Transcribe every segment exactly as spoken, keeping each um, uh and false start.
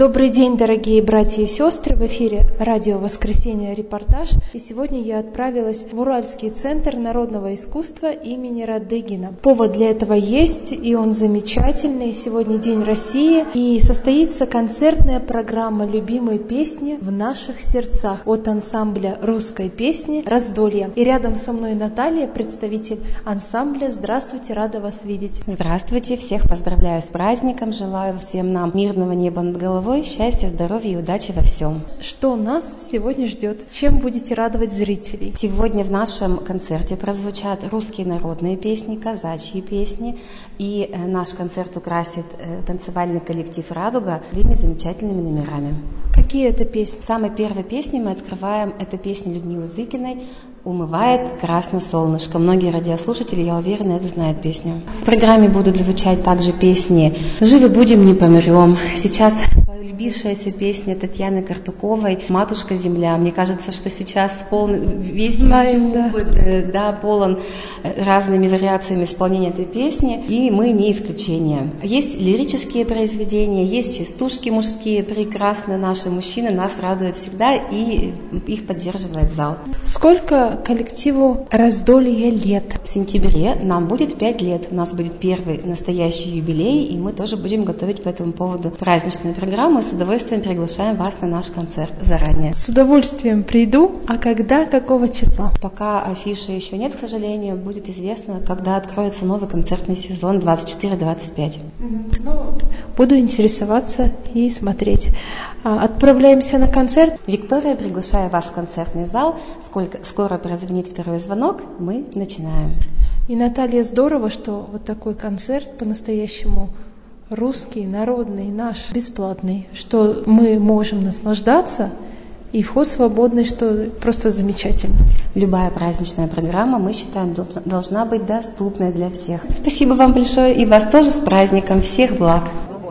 Добрый день, дорогие братья и сестры! В эфире радио «Воскресенье. Репортаж». И сегодня я отправилась в Уральский центр народного искусства имени Радыгина. Повод для этого есть, и он замечательный. Сегодня День России, и состоится концертная программа любимой песни в наших сердцах от ансамбля русской песни «Раздолье». И рядом со мной Наталья, представитель ансамбля. Здравствуйте, рада вас видеть. Здравствуйте, всех поздравляю с праздником, желаю всем нам мирного неба над головой, счастья, здоровья и удачи во всем. Что нас сегодня ждет? Чем будете радовать зрителей? Сегодня в нашем концерте прозвучат русские народные песни, казачьи песни, и наш концерт украсит танцевальный коллектив «Радуга» своими замечательными номерами. Какие это песни? Самой первой песней мы открываем, это песня Людмилы Зыкиной «Умывает красное солнышко». Многие радиослушатели, я уверена, эту знают песню. В программе будут звучать также песни «Живы будем, не помрем». Сейчас полюбившаяся песня Татьяны Картуковой «Матушка земля». Мне кажется, что сейчас полный, весь YouTube, да. Да, полон разными вариациями исполнения этой песни, и мы не исключение. Есть лирические произведения, есть частушки мужские, прекрасные наши мужчины, нас радуют всегда, и их поддерживает зал. Сколько коллективу «Раздолье» лет? В сентябре нам будет пять лет. У нас будет первый настоящий юбилей, и мы тоже будем готовить по этому поводу праздничную программу, и с удовольствием приглашаем вас на наш концерт заранее. С удовольствием приду. А когда, какого числа? Пока афиши еще нет, к сожалению, будет известно, когда откроется новый концертный сезон двадцать четыре двадцать пять. Ну, буду интересоваться и смотреть. Отправляемся на концерт. Виктория, приглашаю вас в концертный зал. Сколько, скоро прозвенит второй звонок, мы начинаем. И, Наталья, здорово, что вот такой концерт по-настоящему русский, народный, наш, бесплатный, что мы можем наслаждаться, и вход свободный, что просто замечательно. Любая праздничная программа, мы считаем, должна быть доступной для всех. Спасибо вам большое, и вас тоже с праздником. Всех благ.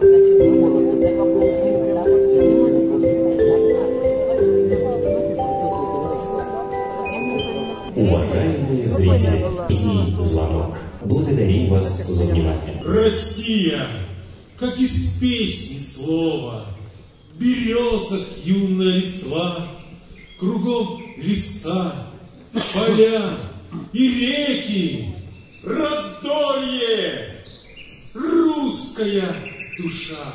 Уважаемые зрители, и звонок. Благодарим вас за внимание. Россия, как из песни слово, березок юная листва, кругом леса, поля и реки, раздолье, русская душа.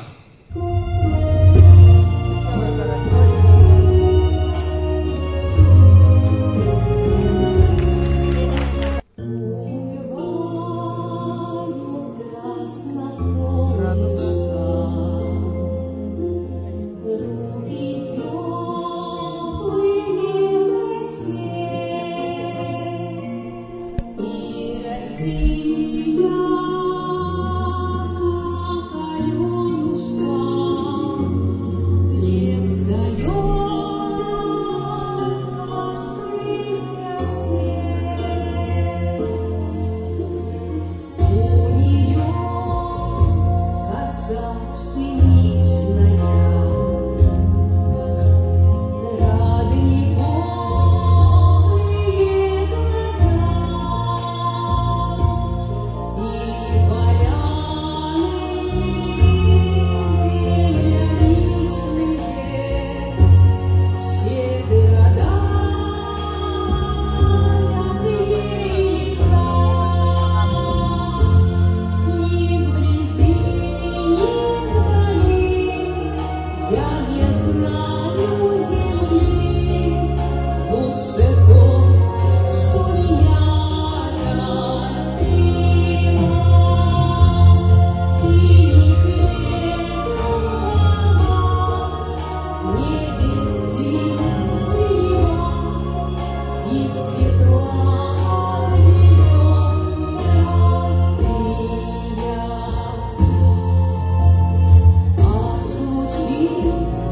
Случись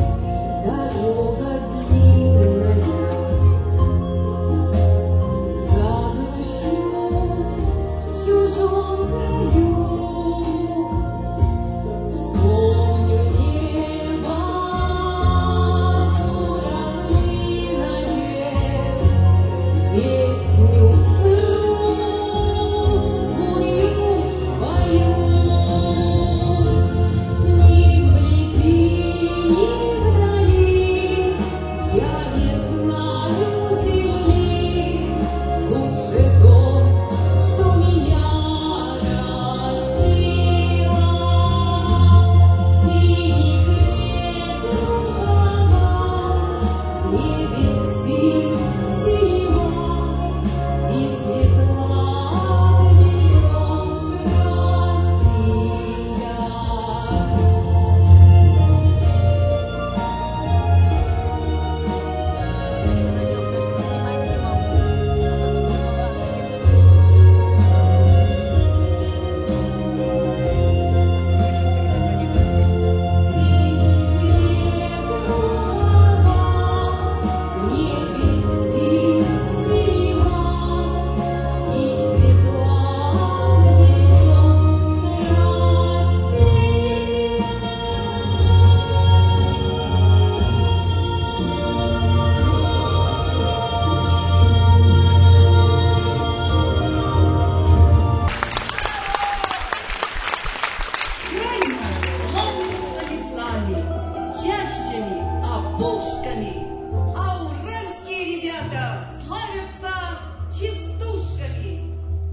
пушками, а уральские ребята славятся частушками.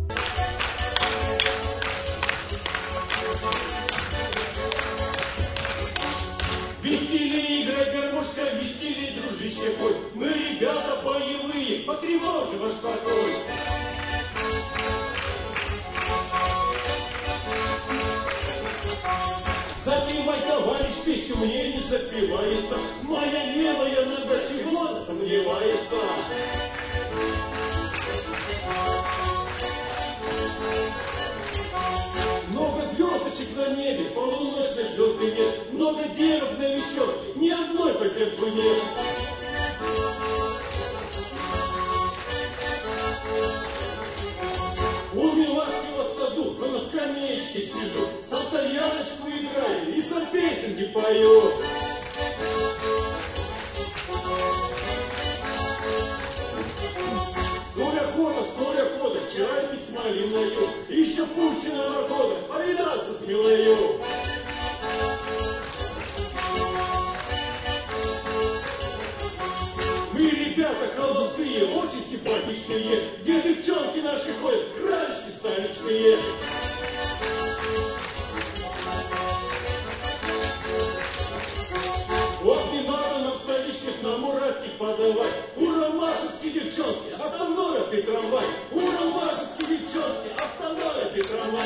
Веселье играй, гармошка, веселье, дружище, пой. Мы, ребята боевые, потревожим ваш покой. Запивай, товарищ, песню мне не запивается. Моя левая нога чего сомневается. Много звездочек на небе, полуночной звезды нет. Много девок на вечерке, ни одной по сердцу нет. У милашки в саду, но на скамеечке сижу, салтаньяночку играю и сам песенки пою. Скоро охота, скоро охота, чай пить с малиною, и еще Пушкина охота, повидаться с милою. Мы, ребята, колдовские, очень симпатичные, где девчонки наши ходят, кралечки столичные. Вот не надо нам столичных, нам уральских подавать. Уралмашевские девчонки, остановят ты трамвай. Уралмашевские девчонки, остановят ты трамвай.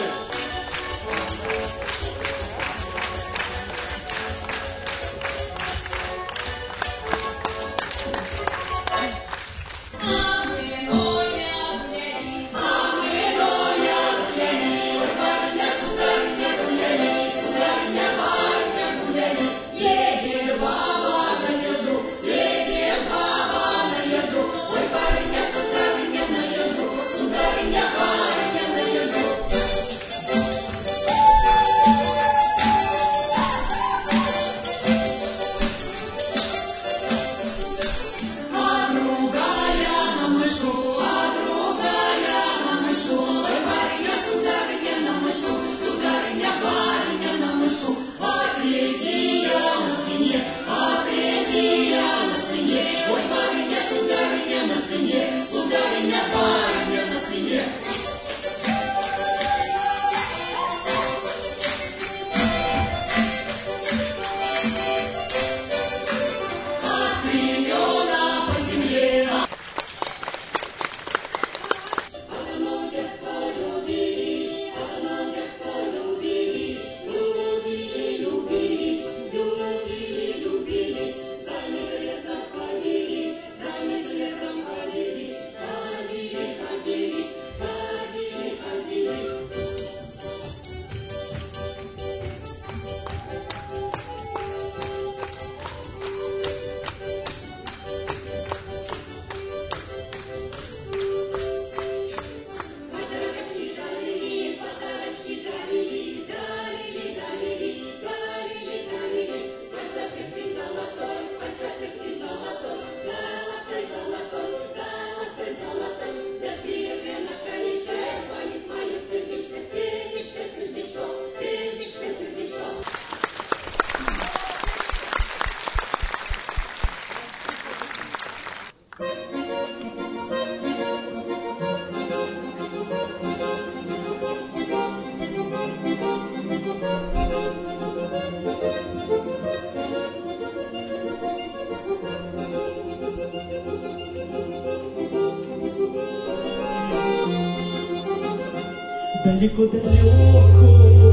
Далеко-далеко,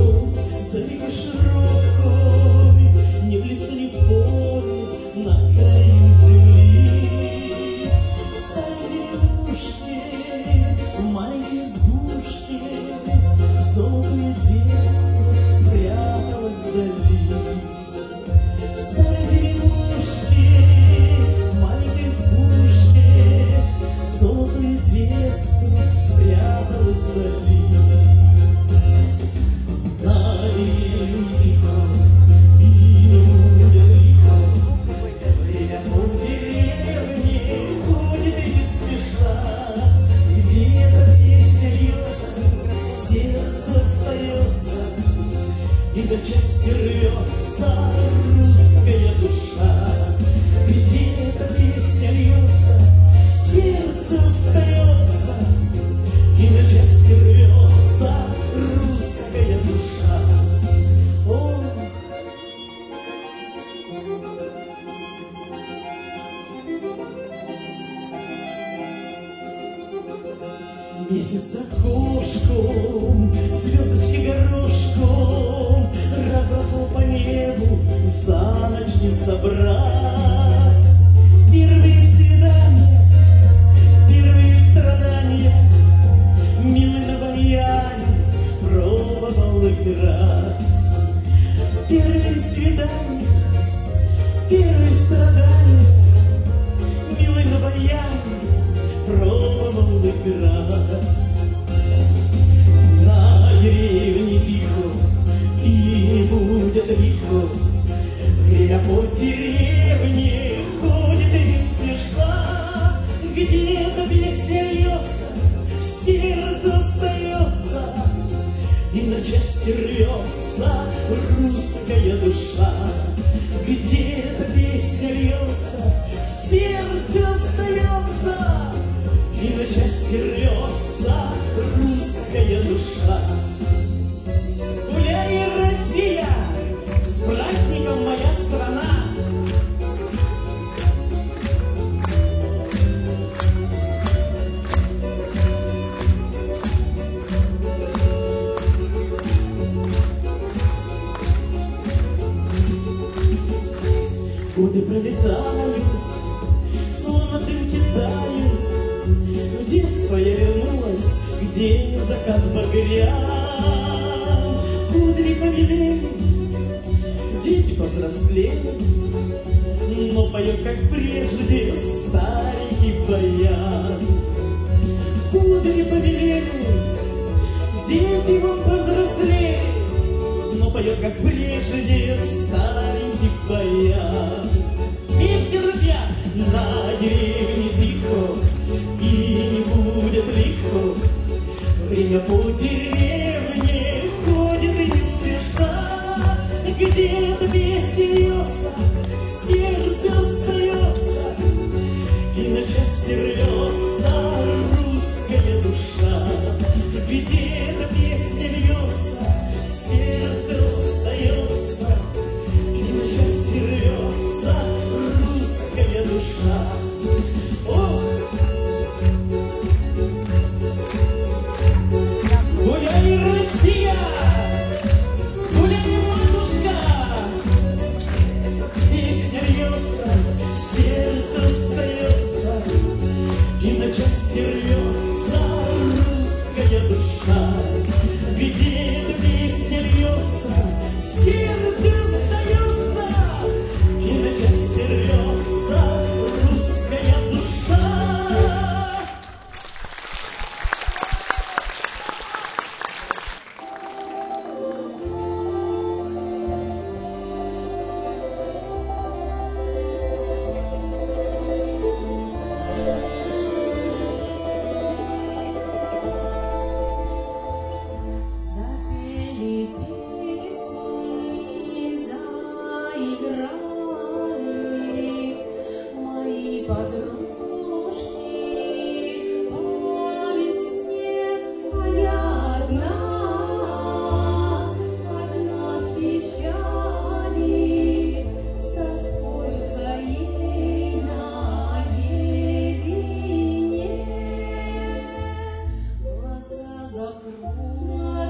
за рекой широкой, ни в лесу, ни в поле, на краю земли. Старые деревушки, маленькие избушки, золотое детство спряталось вдали. Старые деревушки, маленькие избушки, золотое детство спряталось вдали. Месяц окошком, звездочки горошком разбросал по небу, за ночь не собрать. Первые свидания, первые страдания, милый на баяне пробовал играть. Первые свидания, первые страдания, милый на баяне пробовал играть. На деревне тихо и не будет лихо, время по деревне ходит и не спеша. Где-то песня льется, сердце остается, и на части рвется русская душа. Где-то песня льется, сердце остается, и на части рвется русская душа. Гуляй, Россия, с праздником, моя страна! Годы пролетают, словно дымки тают. В детство я вернулась, где закат багрян. Кудри побелели, дети повзрослели, но поет, как прежде, старенький баян. Кудри побелели, дети вон повзрослели, но поет, как прежде, старенький баян. Вместе, друзья, на деревне тихо и не будет легко. Время по деревне ходит и не спеша. Где-то песня льется, сердце остается, и на части рвется русская душа. Где-то песня льется, сердце остается, и на части рвется русская душа. Ох! Гуляй, Россия! Гуляй, матушка! Песня льется, сердце остается, и на части рвется русская душа. Где-то песня льется, сердце остается, и на части рвется русская душа. Запели песни, заиграли мои подружки по весне, а я одна, одна в печали, с тоскою своей наедине. Глаза закрою,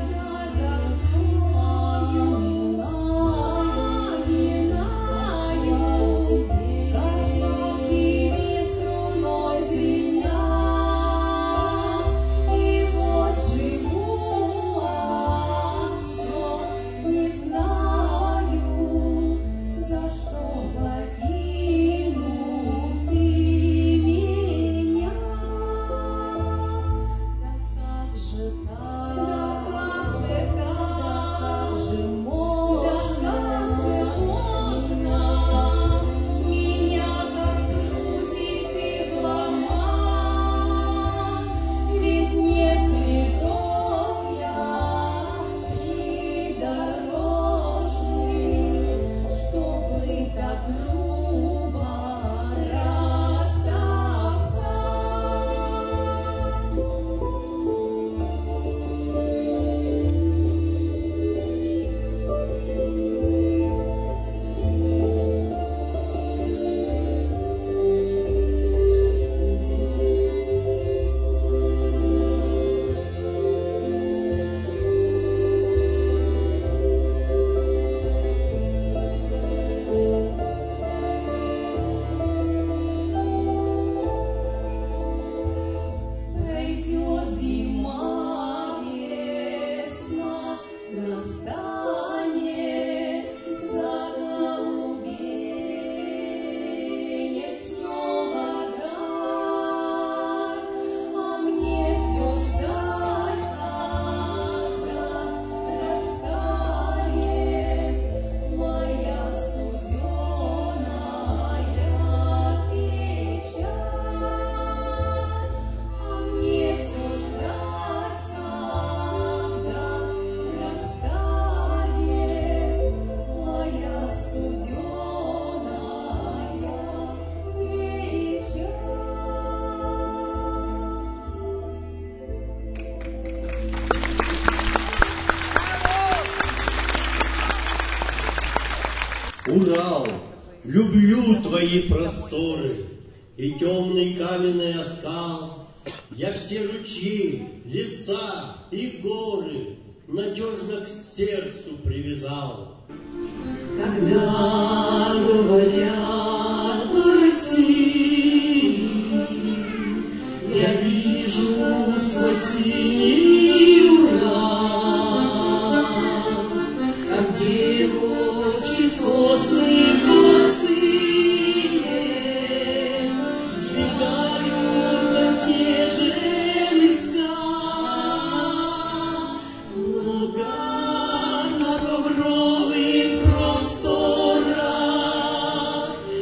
Урал, люблю твои просторы и темный каменный оскал. Я все ручьи, леса и горы надежно к сердцу привязал. Когда говорят о России, я вижу свой синий Урал, как девочки сосны косые сбегают до снежных скал. Луга на ковровых просторах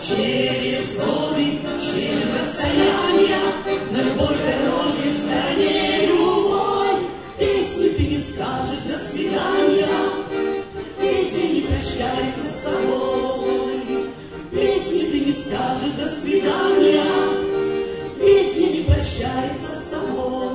через годы, через расстояния, на любой дороге станет любовь. Песни ты не скажешь «до свидания», песня не прощается с тобой. Песни ты не скажешь «до свидания», песня не прощается с тобой.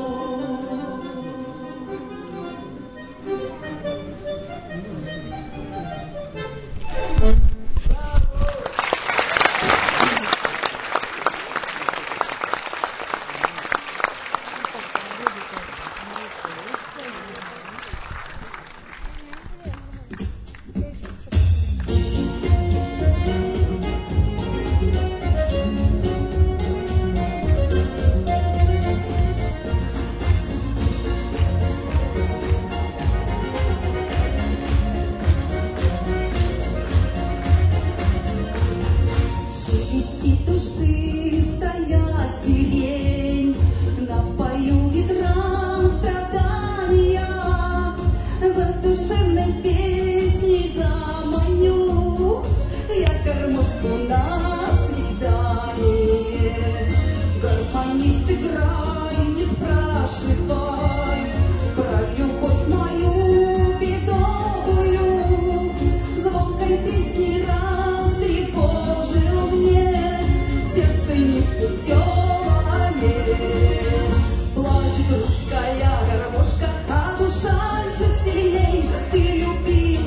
Плачет русская гармошка, а душа еще сильней. Ты люби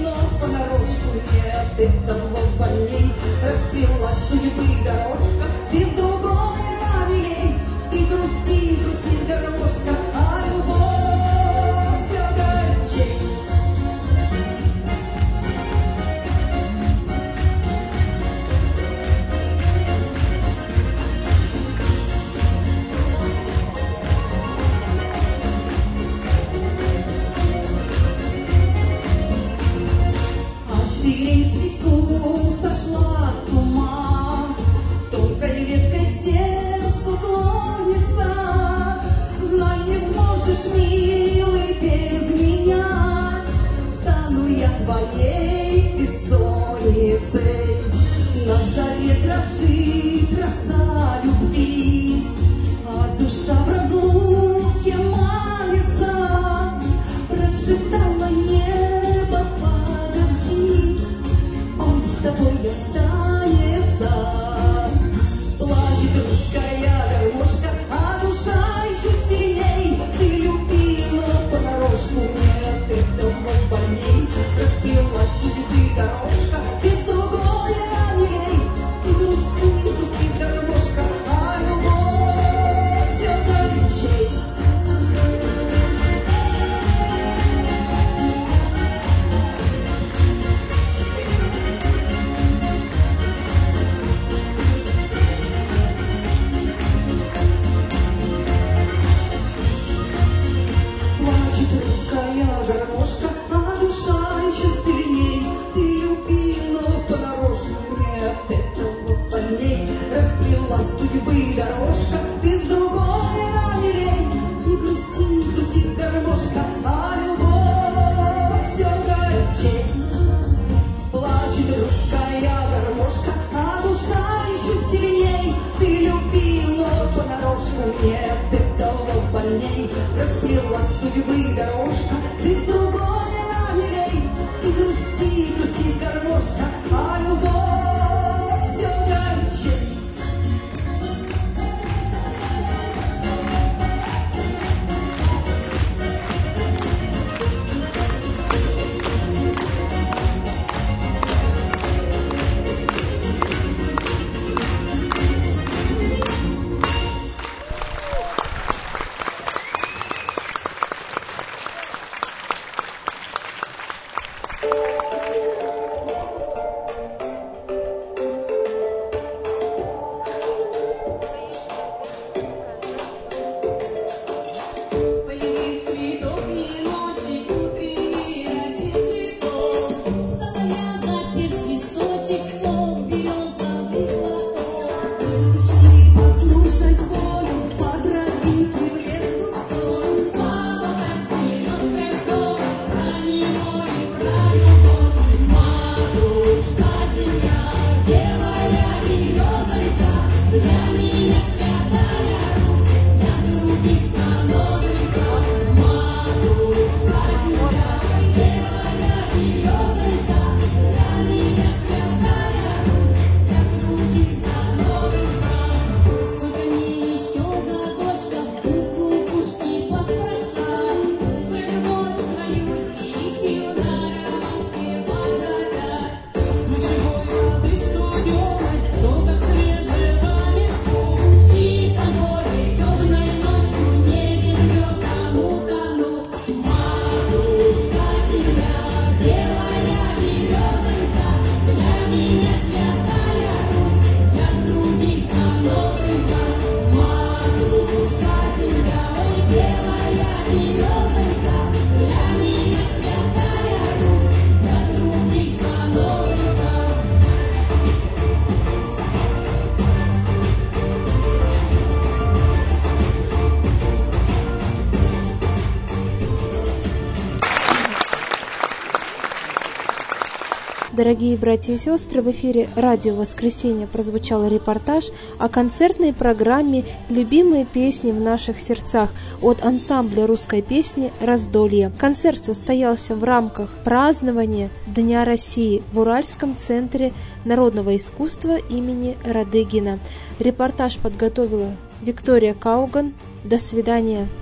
Дорогие братья и сестры, в эфире «Радио Воскресенье» прозвучал репортаж о концертной программе «Любимые песни в наших сердцах» от ансамбля русской песни «Раздолье». Концерт состоялся в рамках празднования Дня России в Уральском центре народного искусства имени Радыгина. Репортаж подготовила Виктория Кауган. До свидания.